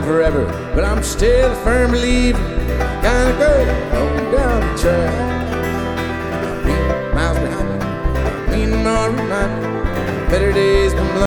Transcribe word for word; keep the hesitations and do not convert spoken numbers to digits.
forever, but I'm still a firm believer kind of girl.